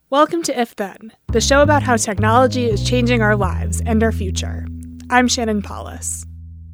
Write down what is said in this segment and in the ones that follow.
Welcome to If Then, the show about how technology is changing our lives and our future. I'm Shannon Paulus.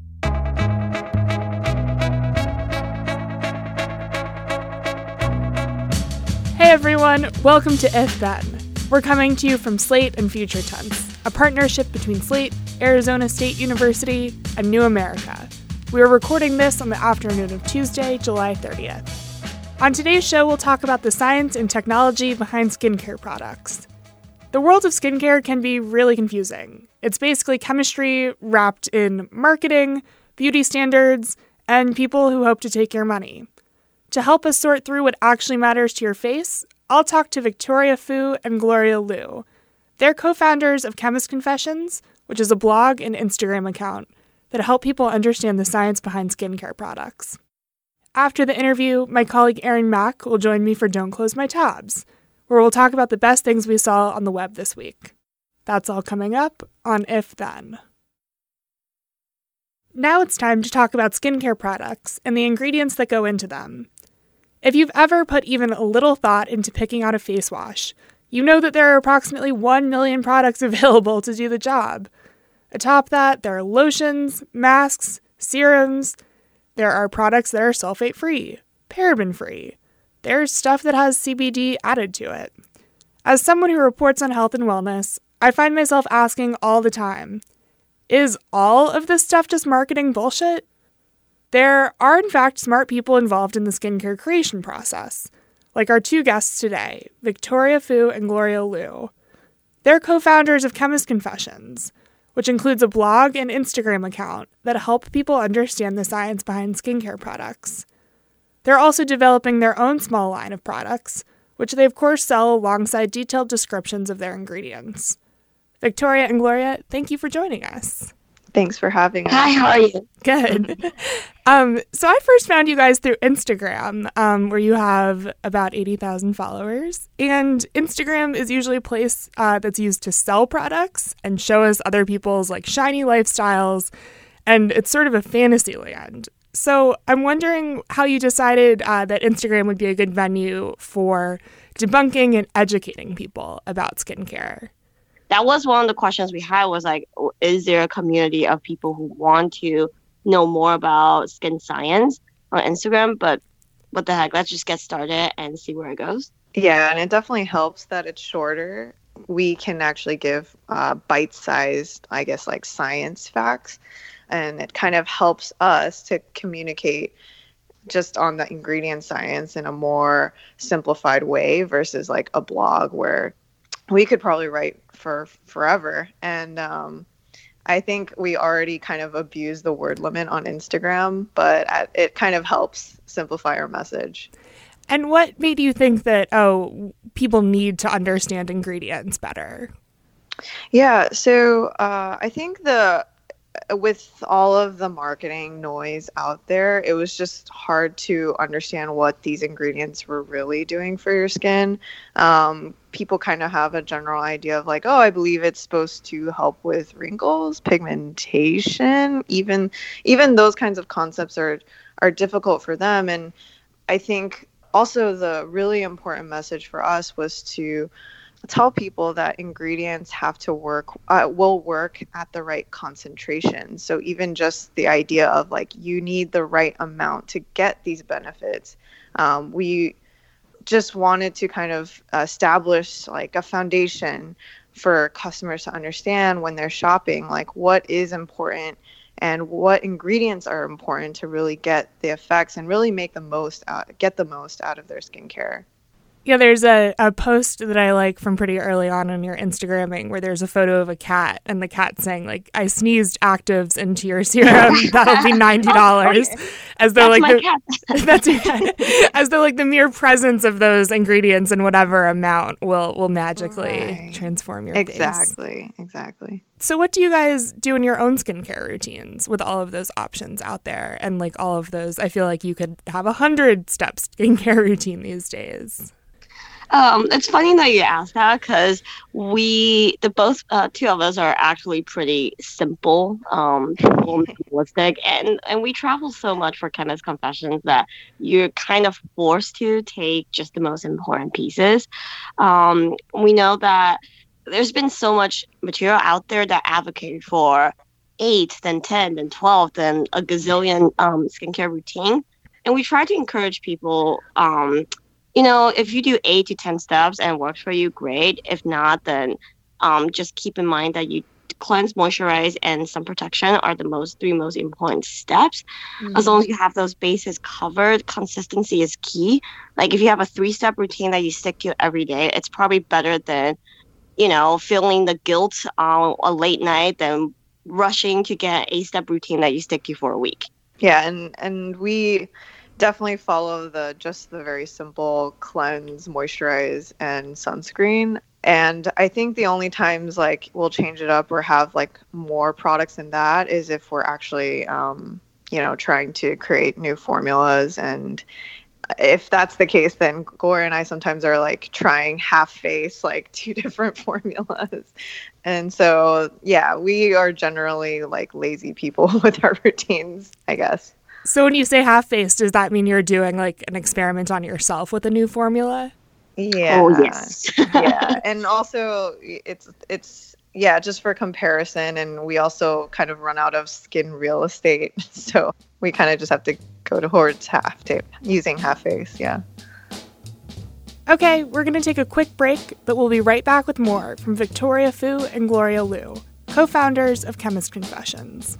Hey everyone, welcome to If Then. We're coming to you from Slate and Future Tense, a partnership between Slate, Arizona State University, and New America. We are recording this on the afternoon of Tuesday, July 30th. On today's show, we'll talk about the science and technology behind skincare products. The world of skincare can be really confusing. It's basically chemistry wrapped in marketing, beauty standards, and people who hope to take your money. To help us sort through what actually matters to your face, I'll talk to Victoria Fu and Gloria Liu. They're co-founders of Chemist Confessions, which is a blog and Instagram account that help people understand the science behind skincare products. After the interview, my colleague Erin Mack will join me for Don't Close My Tabs, where we'll talk about the best things we saw on the web this week. That's all coming up on If Then. Now it's time to talk about skincare products and the ingredients that go into them. If you've ever put even a little thought into picking out a face wash, you know that there are approximately 1 million products available to do the job. Atop that, there are lotions, masks, serums. There are products that are sulfate-free, paraben-free. There's stuff that has CBD added to it. As someone who reports on health and wellness, I find myself asking all the time, is all of this stuff just marketing bullshit? There are, in fact, smart people involved in the skincare creation process, like our two guests today, Victoria Fu and Gloria Liu. They're co-founders of Chemist Confessions, which includes a blog and Instagram account that help people understand the science behind skincare products. They're also developing their own small line of products, which they of course sell alongside detailed descriptions of their ingredients. Victoria and Gloria, thank you for joining us. Thanks for having us. Hi, how are you? Good. So I first found you guys through Instagram, where you have about 80,000 followers. And Instagram is usually a place that's used to sell products and show us other people's like shiny lifestyles. And it's sort of a fantasy land. So I'm wondering how you decided that Instagram would be a good venue for debunking and educating people about skincare. That was one of the questions we had was like, is there a community of people who want to know more about skin science on Instagram? But what the heck, let's just get started and see where it goes. Yeah, and it definitely helps that it's shorter. We can actually give bite-sized, I guess, like science facts. And it kind of helps us to communicate just on the ingredient science in a more simplified way versus like a blog where we could probably write for forever. And I think we already kind of abuse the word limit on Instagram, but it kind of helps simplify our message. And what made you think that, people need to understand ingredients better? Yeah, so I think with all of the marketing noise out there, it was just hard to understand what these ingredients were really doing for your skin. People kind of have a general idea of like, I believe it's supposed to help with wrinkles, pigmentation, even those kinds of concepts are difficult for them. And I think also the really important message for us was to tell people that ingredients have to will work at the right concentration. So even just the idea of like you need the right amount to get these benefits. We just wanted to kind of establish like a foundation for customers to understand when they're shopping, like what is important and what ingredients are important to really get the effects and really get the most out of their skincare. Yeah, there's a post that I like from pretty early on your Instagramming where there's a photo of a cat and the cat saying like, I sneezed actives into your serum. That'll be $90. Okay. As though That's like my cat. that's as though like the mere presence of those ingredients in whatever amount will magically transform your face. Exactly. So what do you guys do in your own skincare routines with all of those options out there and like all of those? I feel like you could have 100-step skincare routine these days. It's funny that you asked that because two of us are actually pretty simple, minimalistic, and we travel so much for Chemist Confessions that you're kind of forced to take just the most important pieces. We know that there's been so much material out there that advocate for 8, then 10, then 12, then a gazillion skincare routine. And we try to encourage people, if you do 8 to 10 steps and it works for you, great. If not, then just keep in mind that you cleanse, moisturize, and sun protection are the three most important steps. As long as you have those bases covered, consistency is key. Like if you have a 3-step routine that you stick to every day, it's probably better than, feeling the guilt on a late night than rushing to get an 8-step routine that you stick to for a week. Yeah, and we definitely follow the very simple cleanse, moisturize, and sunscreen. And I think the only times like we'll change it up or have like more products than that is if we're actually, trying to create new formulas. And if that's the case, then Gloria and I sometimes are like trying half face, like 2 different formulas. And so, yeah, we are generally like lazy people with our routines, I guess. So when you say half-faced, does that mean you're doing like an experiment on yourself with a new formula? Yeah. Oh, yes. Yeah. And also it's just for comparison. And we also kind of run out of skin real estate. So we kind of just have to go towards using half face. Yeah. Okay, we're going to take a quick break, but we'll be right back with more from Victoria Fu and Gloria Liu, co-founders of Chemist Confessions.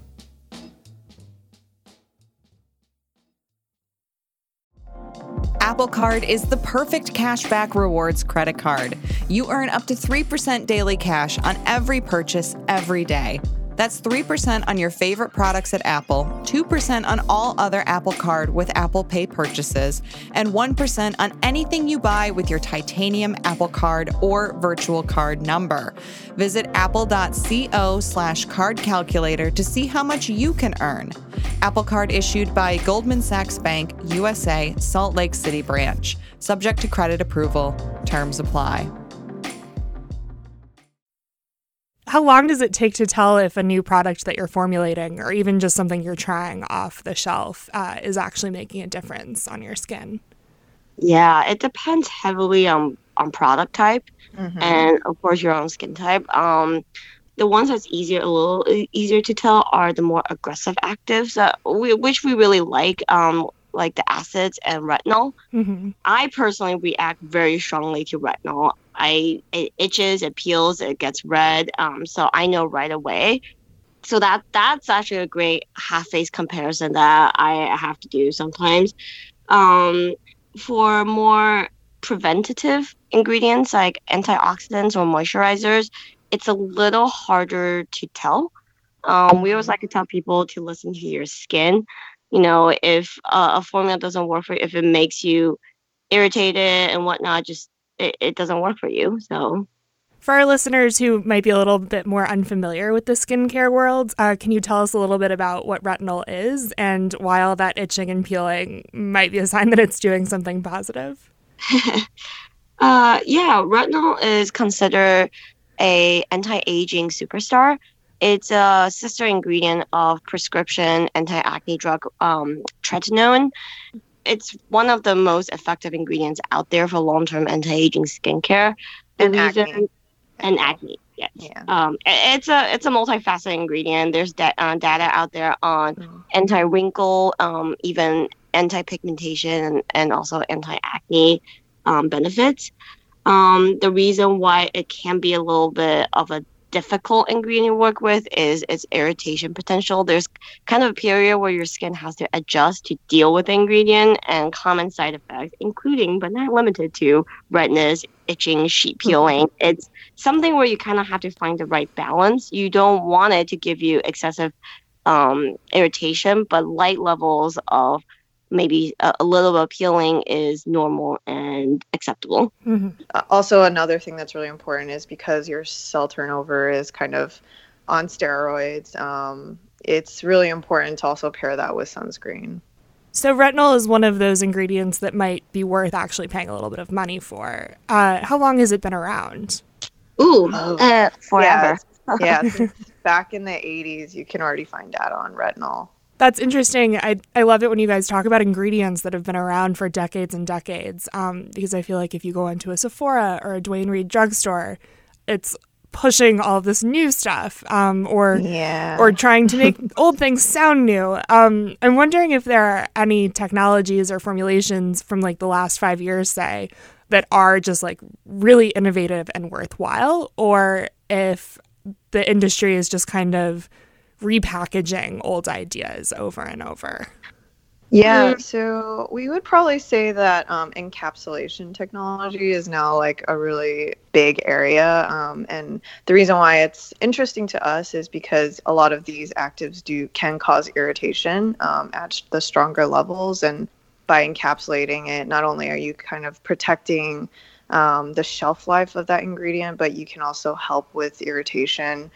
Apple Card is the perfect cashback rewards credit card. You earn up to 3% daily cash on every purchase every day. That's 3% on your favorite products at Apple, 2% on all other Apple Card with Apple Pay purchases, and 1% on anything you buy with your titanium Apple Card or virtual card number. Visit apple.co/card calculator to see how much you can earn. Apple Card issued by Goldman Sachs Bank, USA, Salt Lake City branch. Subject to credit approval. Terms apply. How long does it take to tell if a new product that you're formulating or even just something you're trying off the shelf is actually making a difference on your skin? Yeah, it depends heavily on product type and, of course, your own skin type. The ones that's a little easier to tell are the more aggressive actives, which we really like the acids and retinol. I personally react very strongly to retinol. It itches, it peels, it gets red. So I know right away. So that's actually a great half-face comparison that I have to do sometimes. For more preventative ingredients like antioxidants or moisturizers, it's a little harder to tell. We always like to tell people to listen to your skin. If a formula doesn't work for you, if it makes you irritated and whatnot, just it doesn't work for you. So, for our listeners who might be a little bit more unfamiliar with the skincare world, can you tell us a little bit about what retinol is and why all that itching and peeling might be a sign that it's doing something positive? Retinol is considered a anti-aging superstar. It's a sister ingredient of prescription anti-acne drug tretinoin. It's one of the most effective ingredients out there for long-term anti-aging skincare. Acne. And acne, yes. Yeah. It's a multifaceted ingredient. There's data out there on anti-wrinkle, even anti-pigmentation, and also anti-acne benefits. The reason why it can be a little bit of a difficult ingredient to work with is its irritation potential. There's kind of a period where your skin has to adjust to deal with the ingredient, and common side effects, including but not limited to redness, itching, sheet peeling. It's something where you kind of have to find the right balance. You don't want it to give you excessive irritation, but light levels of maybe a little bit of peeling is normal and acceptable. Also, another thing that's really important is because your cell turnover is kind of on steroids, it's really important to also pair that with sunscreen. So retinol is one of those ingredients that might be worth actually paying a little bit of money for. How long has it been around? Forever. Since back in the 80s, you can already find data on retinol. That's interesting. I love it when you guys talk about ingredients that have been around for decades and decades, because I feel like if you go into a Sephora or a Duane Reade drugstore, it's pushing all of this new stuff, or trying to make old things sound new. I'm wondering if there are any technologies or formulations from like the last 5 years, say, that are just like really innovative and worthwhile, or if the industry is just kind of repackaging old ideas over and over. Yeah, so we would probably say that encapsulation technology is now like a really big area. And the reason why it's interesting to us is because a lot of these actives can cause irritation at the stronger levels. And by encapsulating it, not only are you kind of protecting the shelf life of that ingredient, but you can also help with irritation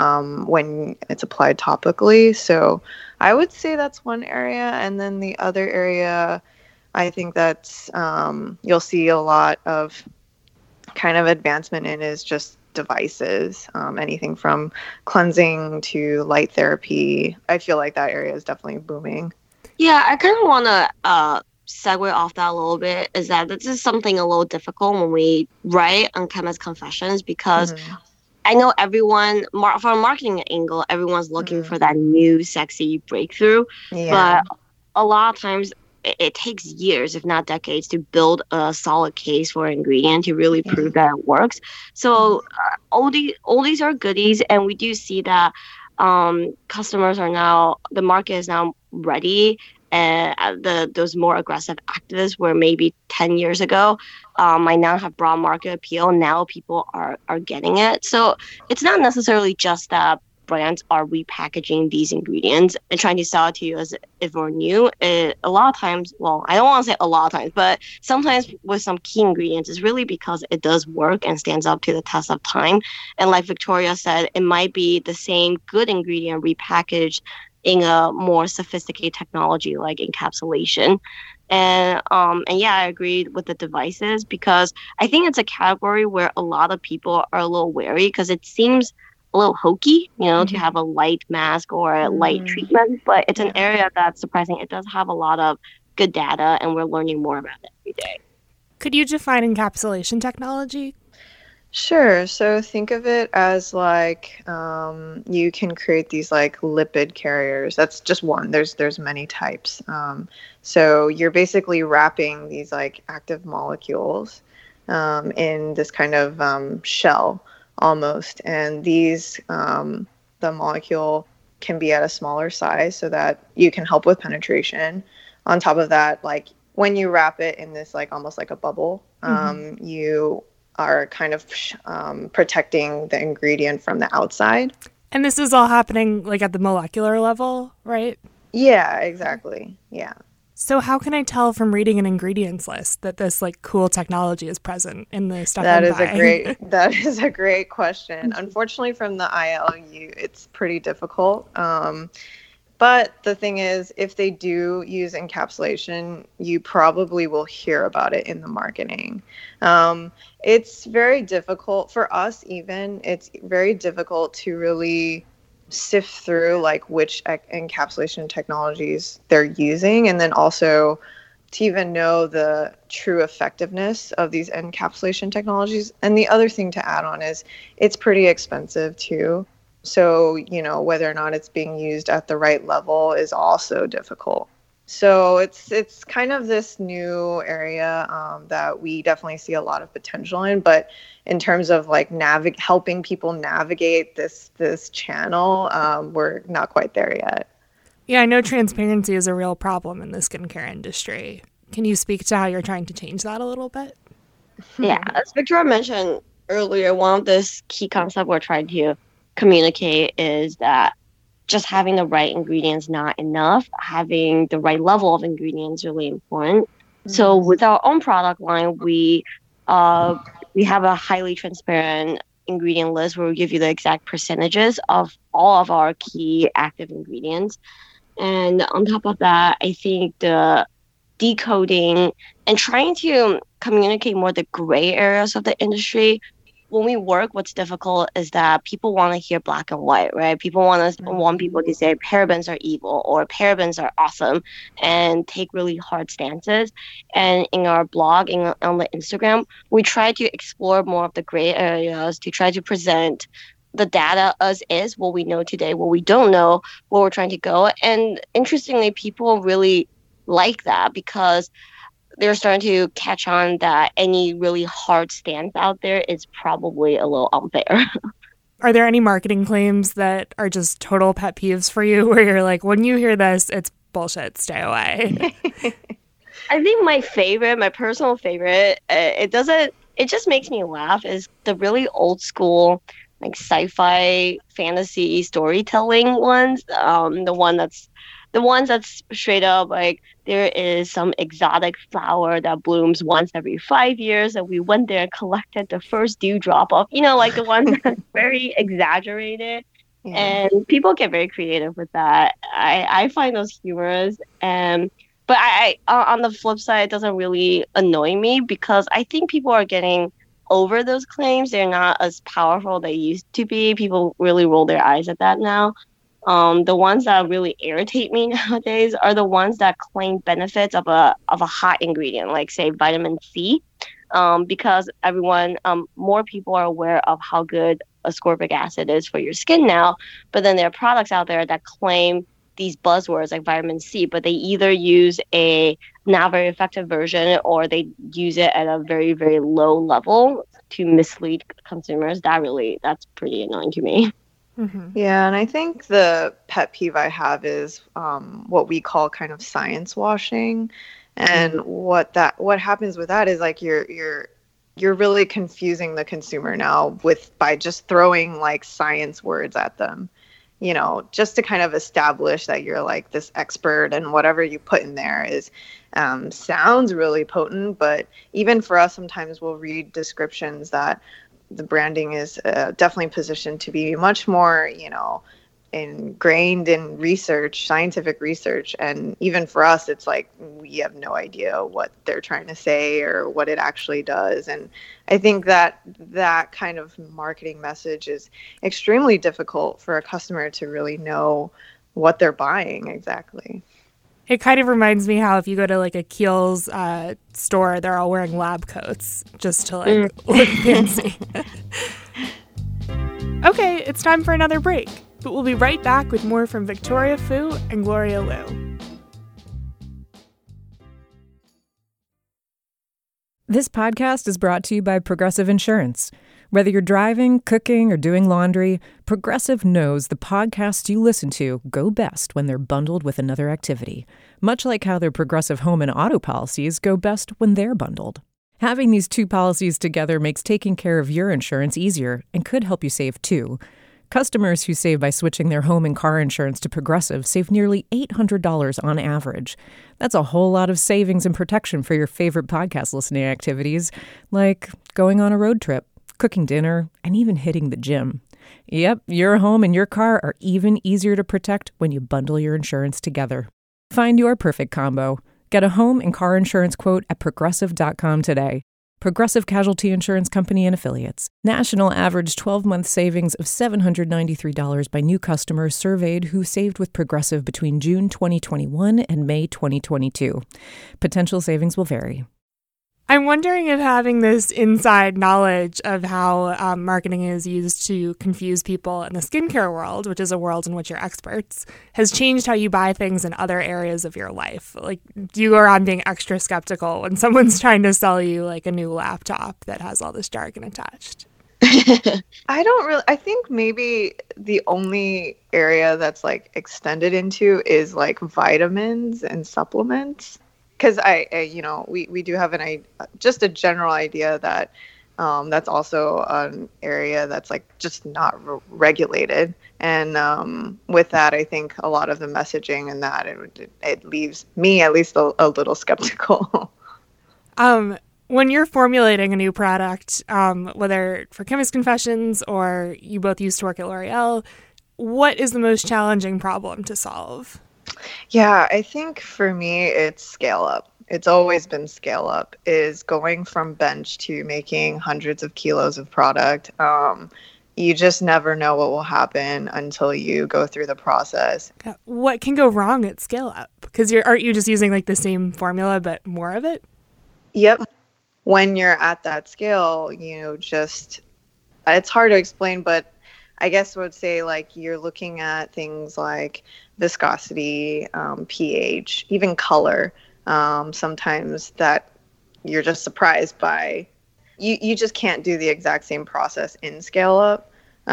when it's applied topically. So I would say that's one area. And then the other area, I think that's you'll see a lot of kind of advancement in is just devices, anything from cleansing to light therapy. I feel like that area is definitely booming. Yeah, I kind of want to segue off that a little bit, is that this is something a little difficult when we write on Chemist Confessions, because I know everyone, from a marketing angle, everyone's looking for that new sexy breakthrough. Yeah. But a lot of times it takes years, if not decades, to build a solid case for an ingredient to really prove that it works. So all these are goodies, and we do see that customers are now, the market is now ready. And those more aggressive activists where maybe 10 years ago might not have broad market appeal. Now people are getting it. So it's not necessarily just that brands are repackaging these ingredients and trying to sell it to you as if we're new. A lot of times, well, I don't want to say a lot of times, but sometimes with some key ingredients, it's really because it does work and stands up to the test of time. And like Victoria said, it might be the same good ingredient repackaged in a more sophisticated technology like encapsulation. And yeah, I agree with the devices, because I think it's a category where a lot of people are a little wary, because it seems a little hokey, to have a light mask or a light treatment. But it's an area that's surprising. It does have a lot of good data, and we're learning more about it every day. Could you define encapsulation technology? Sure. So think of it as like you can create these like lipid carriers. That's just one. There's many types. So you're basically wrapping these like active molecules in this kind of shell almost. And these the molecule can be at a smaller size so that you can help with penetration. On top of that, like when you wrap it in this like almost like a bubble, you are kind of protecting the ingredient from the outside. And this is all happening like at the molecular level, right? Yeah, exactly. Yeah. So how can I tell from reading an ingredients list that this like cool technology is present in the stuff that I'm is buying? That is a great question. Unfortunately, from the ILU, it's pretty difficult. But the thing is, if they do use encapsulation, you probably will hear about it in the marketing. It's very difficult for us even. It's very difficult to really sift through like which encapsulation technologies they're using, and then also to even know the true effectiveness of these encapsulation technologies. And the other thing to add on is it's pretty expensive too. So, whether or not it's being used at the right level is also difficult. So it's kind of this new area that we definitely see a lot of potential in. But in terms of like helping people navigate this channel, we're not quite there yet. Yeah, I know transparency is a real problem in the skincare industry. Can you speak to how you're trying to change that a little bit? Yeah, as Victoria mentioned earlier, one of this key concepts we're trying to communicate is that just having the right ingredients not enough. Having the right level of ingredients really important. So with our own product line, we have a highly transparent ingredient list where we give you the exact percentages of all of our key active ingredients. And on top of that, I think the decoding and trying to communicate more the gray areas of the industry. When we work, what's difficult is that people want to hear black and white, right? People want people to say parabens are evil or parabens are awesome and take really hard stances. And in our blog, on the Instagram, we try to explore more of the gray areas to try to present the data as is, what we know today, what we don't know, where we're trying to go. And interestingly, people really like that because they're starting to catch on that any really hard stance out there is probably a little unfair. Are there any marketing claims that are just total pet peeves for you where you're like, when you hear this, it's bullshit, stay away? I think my personal favorite, it just makes me laugh, is the really old school, like sci-fi fantasy storytelling ones. The ones that's straight up like, there is some exotic flower that blooms once every 5 years, and we went there and collected the first dewdrop of, like the ones that's very exaggerated. Yeah. And people get very creative with that. I find those humorous. But I on the flip side, it doesn't really annoy me because I think people are getting over those claims. They're not as powerful they used to be. People really roll their eyes at that now. The ones that really irritate me nowadays are the ones that claim benefits of a hot ingredient, like say vitamin C, because more people are aware of how good ascorbic acid is for your skin now. But then there are products out there that claim these buzzwords like vitamin C, but they either use a not very effective version or they use it at a very, very low level to mislead consumers. That's pretty annoying to me. Mm-hmm. Yeah, and I think the pet peeve I have is what we call kind of science washing, and what happens with that is like you're really confusing the consumer now by just throwing like science words at them, just to kind of establish that you're like this expert, and whatever you put in there is sounds really potent, but even for us, sometimes we'll read descriptions that the branding is definitely positioned to be much more, ingrained in research, scientific research. And even for us, it's like we have no idea what they're trying to say or what it actually does. And I think that kind of marketing message is extremely difficult for a customer to really know what they're buying exactly. It kind of reminds me how if you go to like a Kiehl's store, they're all wearing lab coats just to look fancy. Okay, it's time for another break, but we'll be right back with more from Victoria Fu and Gloria Liu. This podcast is brought to you by Progressive Insurance. Whether you're driving, cooking, or doing laundry, Progressive knows the podcasts you listen to go best when they're bundled with another activity, much like how their Progressive home and auto policies go best when they're bundled. Having these two policies together makes taking care of your insurance easier and could help you save too. Customers who save by switching their home and car insurance to Progressive save nearly $800 on average. That's a whole lot of savings and protection for your favorite podcast listening activities, like going on a road trip, cooking dinner, and even hitting the gym. Yep, your home and your car are even easier to protect when you bundle your insurance together. Find your perfect combo. Get a home and car insurance quote at Progressive.com today. Progressive Casualty Insurance Company and Affiliates. National average 12-month savings of $793 by new customers surveyed who saved with Progressive between June 2021 and May 2022. Potential savings will vary. I'm wondering if having this inside knowledge of how marketing is used to confuse people in the skincare world, which is a world in which you're experts, has changed how you buy things in other areas of your life. Like, do you go around being extra skeptical when someone's trying to sell you like a new laptop that has all this jargon attached? I think maybe the only area that's like extended into is like vitamins and supplements. Because we do have just a general idea that that's also an area that's like just not regulated, and with that, I think a lot of the messaging and that it leaves me at least a little skeptical. When you're formulating a new product, whether for Chemist Confessions or you both used to work at L'Oreal, what is the most challenging problem to solve? Yeah, I think for me, it's scale up. It's always been scale up, is going from bench to making hundreds of kilos of product. You just never know what will happen until you go through the process. What can go wrong at scale up? Because aren't you just using like the same formula but more of it? Yep. When you're at that scale, just it's hard to explain, but I guess I would say like you're looking at things like viscosity, pH, even color. Sometimes that you're just surprised by. You just can't do the exact same process in scale up,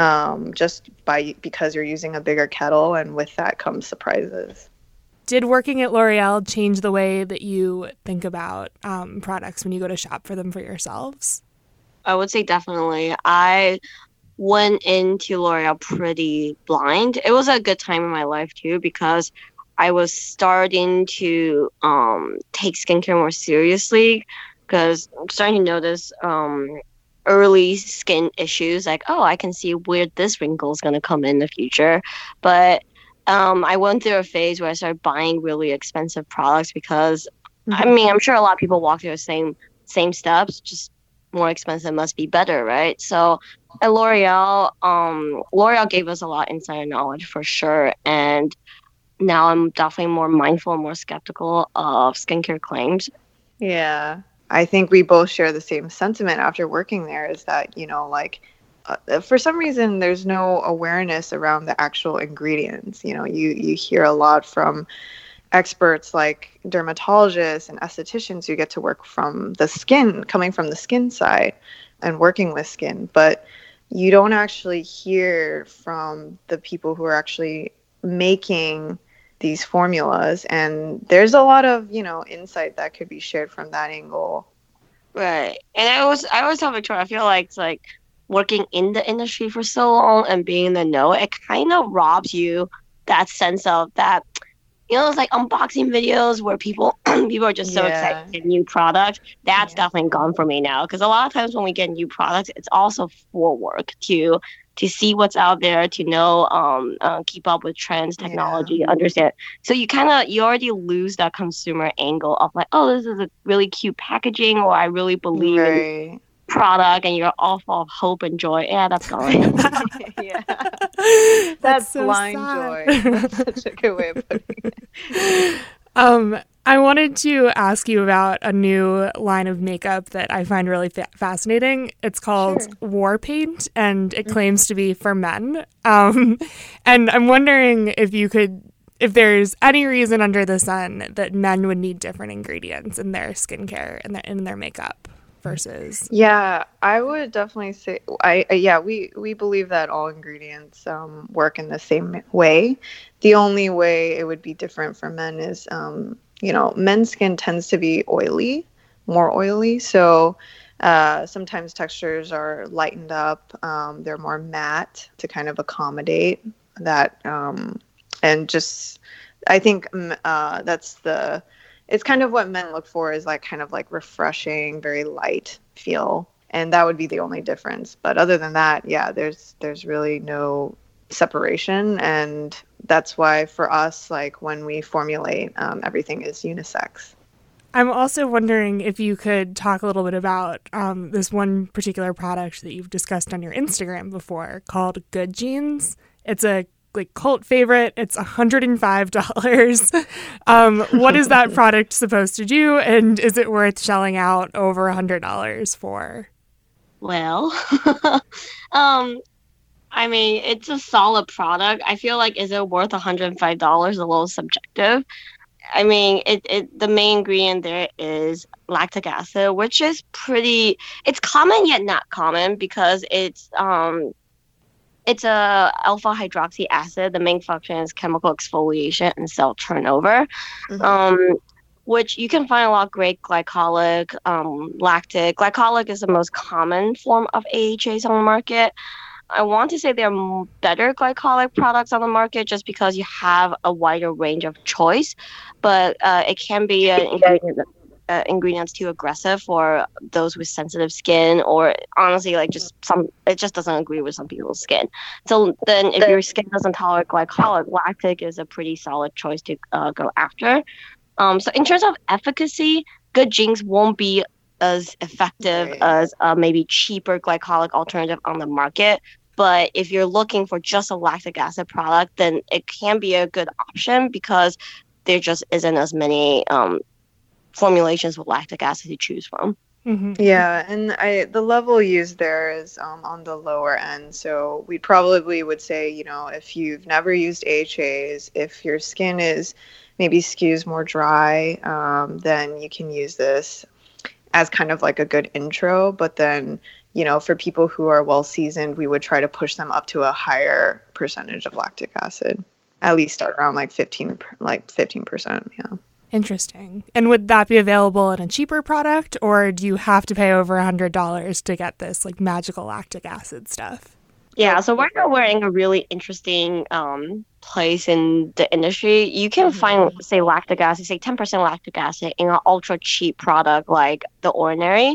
because you're using a bigger kettle, and with that comes surprises. Did working at L'Oreal change the way that you think about products when you go to shop for them for yourselves? I would say definitely. I went into L'Oreal pretty blind. It was a good time in my life too, because I was starting to take skincare more seriously, because I'm starting to notice early skin issues, like, oh, I can see where this wrinkle is going to come in the future. But I went through a phase where I started buying really expensive products because, I mean, I'm sure a lot of people walk through the same steps, just more expensive must be better, right? So at L'Oreal, L'Oreal gave us a lot of insider knowledge for sure. And now I'm definitely more mindful and more skeptical of skincare claims. Yeah. I think we both share the same sentiment after working there, is that, for some reason, there's no awareness around the actual ingredients. You hear a lot from experts like dermatologists and estheticians who get to work from the skin, coming from the skin side and working with skin. But you don't actually hear from the people who are actually making these formulas, and there's a lot of insight that could be shared from that angle. Right. And I always tell Victoria, I feel like it's like working in the industry for so long and being in the know, it kind of robs you that sense of that, it's like unboxing videos where people are just so excited to get new product. That's definitely gone for me now, because a lot of times when we get new products, it's also for work to see what's out there, to know, keep up with trends, technology, understand. So you already lose that consumer angle of like, oh, this is a really cute packaging, or I really believe in product, and you're all full of hope and joy. Yeah, that's gone. Yeah. That's so blind joy. That's such a good way of putting it. I wanted to ask you about a new line of makeup that I find really fascinating. It's called War Paint, and it claims to be for men. And I'm wondering if there's any reason under the sun that men would need different ingredients in their skincare and in their makeup versus. Yeah, I would definitely say we believe that all ingredients work in the same way. The only way it would be different for men is men's skin tends to be more oily, so sometimes textures are lightened up. They're more matte to kind of accommodate that, and just I think it's kind of what men look for, is like kind of like refreshing, very light feel. And that would be the only difference. But other than that, there's really no separation. And that's why for us, like when we formulate, everything is unisex. I'm also wondering if you could talk a little bit about this one particular product that you've discussed on your Instagram before called Good Genes. It's a cult favorite. It's $105. What is that product supposed to do, and is it worth shelling out over $100 for? Well, I mean, it's a solid product. I feel like, is it worth $105? A little subjective. I mean, the main ingredient there is lactic acid, which is it's common yet not common, because it's a alpha hydroxy acid. The main function is chemical exfoliation and cell turnover, which you can find a lot of great glycolic, lactic. Glycolic is the most common form of AHAs on the market. I want to say there are better glycolic products on the market just because you have a wider range of choice, but it can be an ingredient ingredients too aggressive for those with sensitive skin, or honestly, like it just doesn't agree with some people's skin. So then, if your skin doesn't tolerate glycolic, lactic is a pretty solid choice to go after. So in terms of efficacy, Good Jinx won't be as effective as maybe cheaper glycolic alternative on the market. But if you're looking for just a lactic acid product, then it can be a good option because there just isn't as many formulations with lactic acid to choose from. Mm-hmm. Yeah, and the level used there is on the lower end. So we probably would say, if you've never used AHAs, if your skin is maybe skews more dry, then you can use this as kind of like a good intro. But then, for people who are well seasoned, we would try to push them up to a higher percentage of lactic acid, at least start around 15%. Yeah. Interesting. And would that be available in a cheaper product, or do you have to pay over $100 to get this magical lactic acid stuff? Yeah, so right now we're in a really interesting place in the industry. You can find, say, lactic acid, say 10% lactic acid in an ultra cheap product like The Ordinary.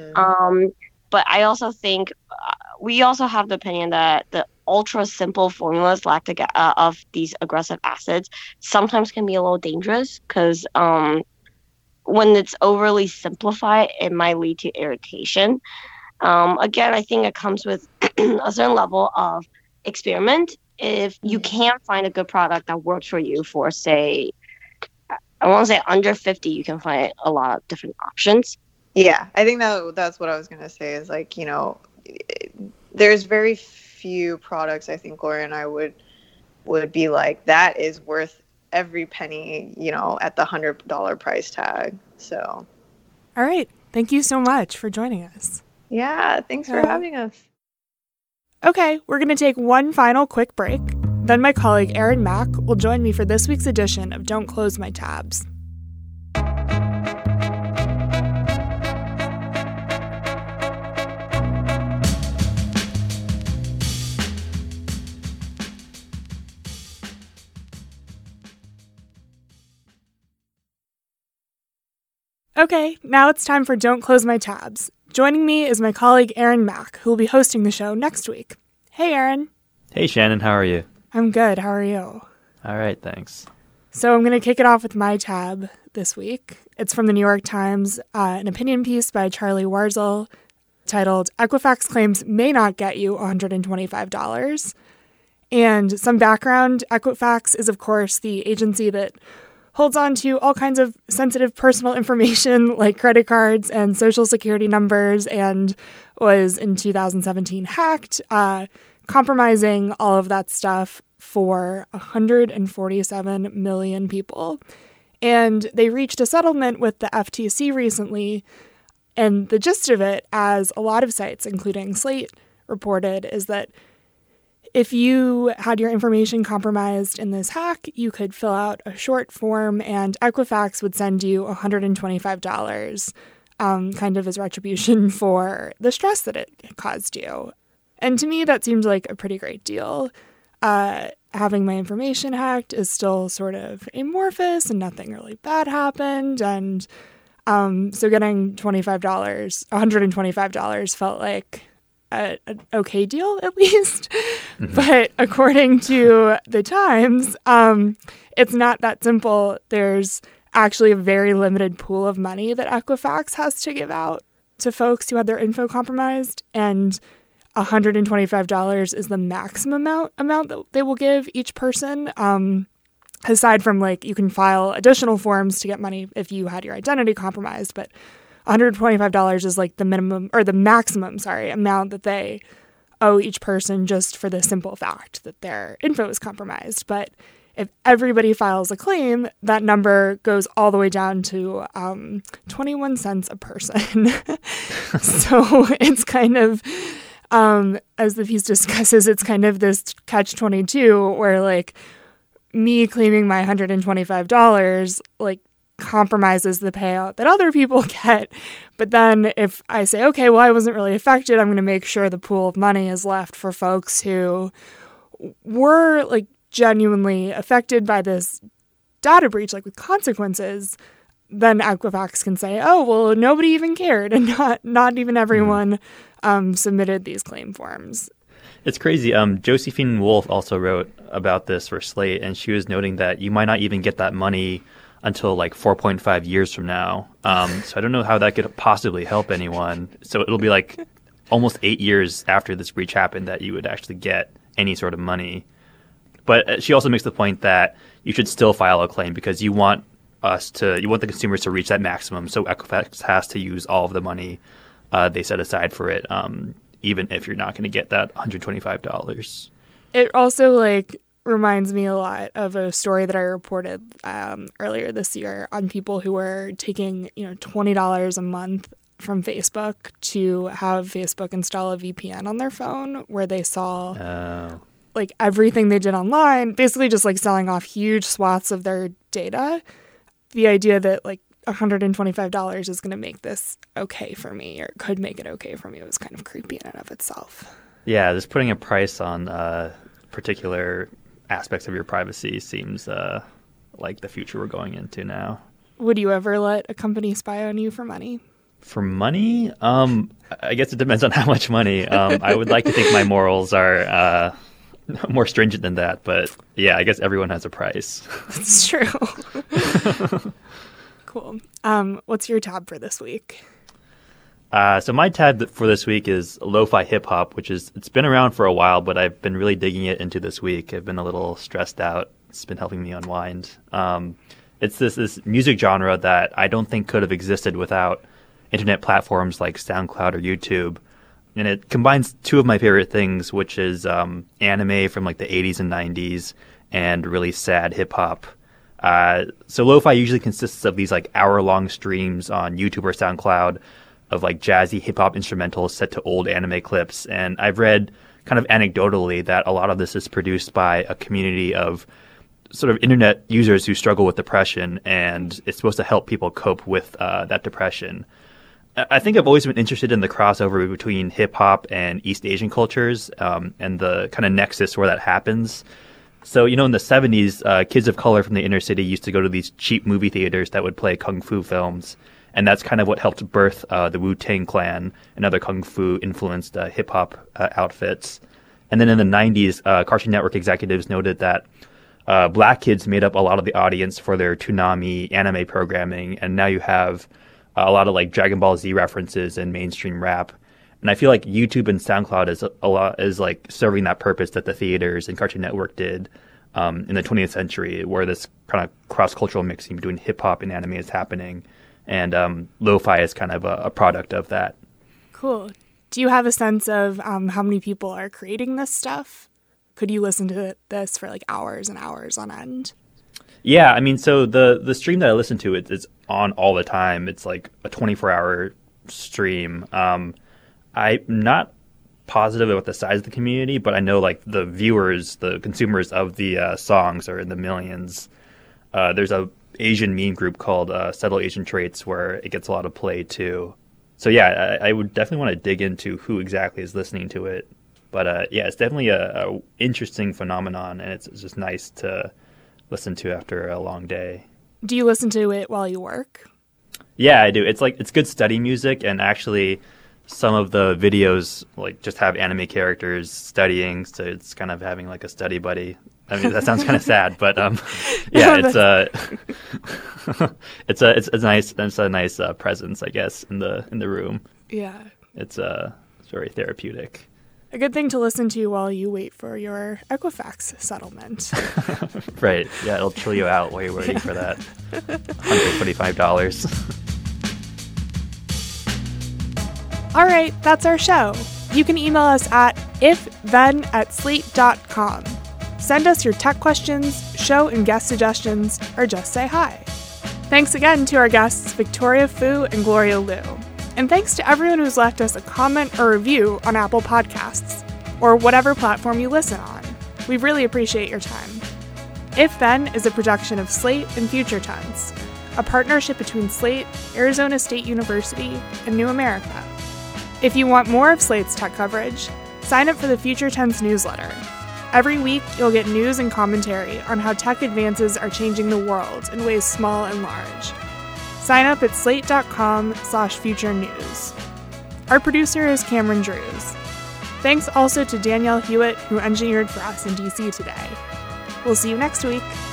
But I also think we also have the opinion that the ultra simple formulas of these aggressive acids sometimes can be a little dangerous because when it's overly simplified, it might lead to irritation. Again, I think it comes with a certain level of experiment. If you can't find a good product that works for you for, say, I want to say under 50, you can find a lot of different options. Yeah, I think that's what I was going to say is there's very few products I think Gloria and I would be like, that is worth every penny, at the $100 price tag. So. All right. Thank you so much for joining us. Yeah, thanks for having us. Okay, we're going to take one final quick break. Then my colleague Erin Mack will join me for this week's edition of Don't Close My Tabs. Okay, now it's time for Don't Close My Tabs. Joining me is my colleague Erin Mack, who will be hosting the show next week. Hey, Erin. Hey, Shannon. How are you? I'm good. How are you? All right, thanks. So I'm going to kick it off with my tab this week. It's from the New York Times, an opinion piece by Charlie Warzel titled, Equifax Claims May Not Get You $125. And some background, Equifax is, of course, the agency that holds on to all kinds of sensitive personal information like credit cards and social security numbers, and was in 2017 hacked, compromising all of that stuff for 147 million people. And they reached a settlement with the FTC recently, and the gist of it, as a lot of sites, including Slate, reported, is that if you had your information compromised in this hack, you could fill out a short form and Equifax would send you $125, kind of as retribution for the stress that it caused you. And to me, that seemed like a pretty great deal. Having my information hacked is still sort of amorphous and nothing really bad happened. And so getting $125 felt like an okay deal, at least. Mm-hmm. But according to the Times, it's not that simple. There's actually a very limited pool of money that Equifax has to give out to folks who had their info compromised, and $125 is the maximum amount that they will give each person. Aside from, you can file additional forms to get money if you had your identity compromised, but $125 is the minimum or the maximum, amount that they owe each person just for the simple fact that their info is compromised. But if everybody files a claim, that number goes all the way down to 21 cents a person. So it's kind of, as the piece discusses, it's kind of this catch-22 where me claiming my $125 compromises the payout that other people get. But then if I say, okay, well, I wasn't really affected, I'm going to make sure the pool of money is left for folks who were genuinely affected by this data breach, with consequences. then Equifax can say, oh, well, nobody even cared, and not even everyone submitted these claim forms. It's crazy. Josephine Wolf also wrote about this for Slate, and she was noting that you might not even get that money until like 4.5 years from now. So I don't know how that could possibly help anyone. So it'll be like almost 8 years after this breach happened that you would actually get any sort of money. But she also makes the point that you should still file a claim because you want the consumers to reach that maximum. So Equifax has to use all of the money they set aside for it, even if you're not going to get that $125. It also reminds me a lot of a story that I reported earlier this year on people who were taking $20 a month from Facebook to have Facebook install a VPN on their phone, where they saw everything they did online, basically just selling off huge swaths of their data. The idea that $125 is going to make this okay for me, or could make it okay for me, was kind of creepy in and of itself. Yeah, just putting a price on particular aspects of your privacy seems like the future we're going into now. Would you ever let a company spy on you for money? For money? I guess it depends on how much money. I would like to think my morals are more stringent than that, but yeah, I guess everyone has a price. It's true. Cool. What's your tab for this week? So my tab for this week is lo-fi hip-hop, it's been around for a while, but I've been really digging it into this week. I've been a little stressed out. It's been helping me unwind. It's this music genre that I don't think could have existed without internet platforms like SoundCloud or YouTube. And it combines two of my favorite things, which is anime from the 80s and 90s and really sad hip-hop. So lo-fi usually consists of these hour-long streams on YouTube or SoundCloud of jazzy hip-hop instrumentals set to old anime clips. And I've read kind of anecdotally that a lot of this is produced by a community of sort of internet users who struggle with depression, and it's supposed to help people cope with that depression. I think I've always been interested in the crossover between hip-hop and East Asian cultures, and the kind of nexus where that happens. So, in the 70s, kids of color from the inner city used to go to these cheap movie theaters that would play kung fu films. And that's kind of what helped birth the Wu-Tang Clan and other kung fu-influenced hip-hop outfits. And then in the 90s, Cartoon Network executives noted that black kids made up a lot of the audience for their Toonami anime programming. And now you have a lot of Dragon Ball Z references and mainstream rap. And I feel like YouTube and SoundCloud is serving that purpose that the theaters and Cartoon Network did in the 20th century, where this kind of cross-cultural mixing between hip-hop and anime is happening. And lo-fi is kind of a product of that. Cool. Do you have a sense of how many people are creating this stuff? Could you listen to this for hours and hours on end? Yeah, I mean, so the stream that I listen to, it's on all the time. It's a 24-hour stream. I'm not positive about the size of the community, but I know the viewers, the consumers of the songs are in the millions. There's a Asian meme group called Subtle Asian Traits where it gets a lot of play too. So yeah, I would definitely want to dig into who exactly is listening to it. But yeah, it's definitely a interesting phenomenon, and it's just nice to listen to after a long day. Do you listen to it while you work? Yeah, I do. It's good study music, and actually some of the videos just have anime characters studying, so it's kind of having a study buddy. I mean, that sounds kind of sad, but yeah, it's a nice presence, I guess, in the room. Yeah, it's very therapeutic. A good thing to listen to while you wait for your Equifax settlement. Right. Yeah, it'll chill you out while you're waiting for that $125. All right, that's our show. You can email us at ifthen@slate.com. Send us your tech questions, show and guest suggestions, or just say hi. Thanks again to our guests Victoria Fu and Gloria Liu. And thanks to everyone who's left us a comment or review on Apple Podcasts, or whatever platform you listen on. We really appreciate your time. If Then is a production of Slate and Future Tense, a partnership between Slate, Arizona State University, and New America. If you want more of Slate's tech coverage, sign up for the Future Tense newsletter. Every week, you'll get news and commentary on how tech advances are changing the world in ways small and large. Sign up at slate.com/future news. Our producer is Cameron Drews. Thanks also to Danielle Hewitt, who engineered for us in DC today. We'll see you next week.